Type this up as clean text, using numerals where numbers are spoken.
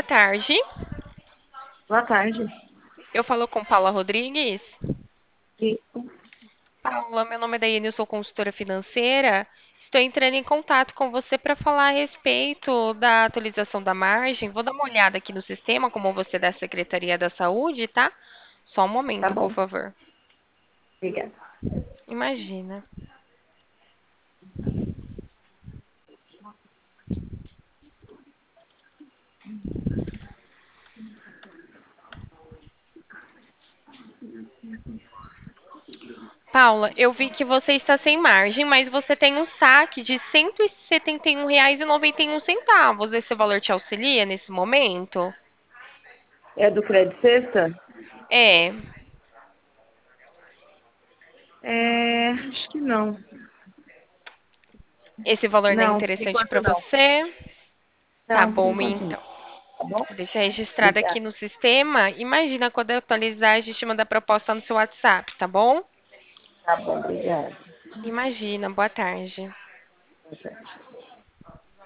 tarde. Boa tarde. Eu falo com Paula Rodrigues. Isso, Paula, meu nome é Daiane, eu sou consultora financeira. Estou entrando em contato com você para falar a respeito da atualização da margem. Vou dar uma olhada aqui no sistema, como você é da Secretaria da Saúde, tá? Só um tá momento, por bom. favor. Obrigada. Imagina. Paula, eu vi que você está sem margem, mas você tem um saque de R$ 171,91. Esse valor te auxilia nesse momento? É do Crédito Sexta? É. Acho que não. Esse valor não é Não, por interessante enquanto para não. você? Tá Não, por bom, enquanto não. então. Tá bom? Vou deixar registrado aqui Obrigada. no sistema. Imagina quando eu atualizar, a gente manda a proposta no seu WhatsApp, tá bom? Tá bom, obrigada. Imagina, boa tarde. Boa tarde.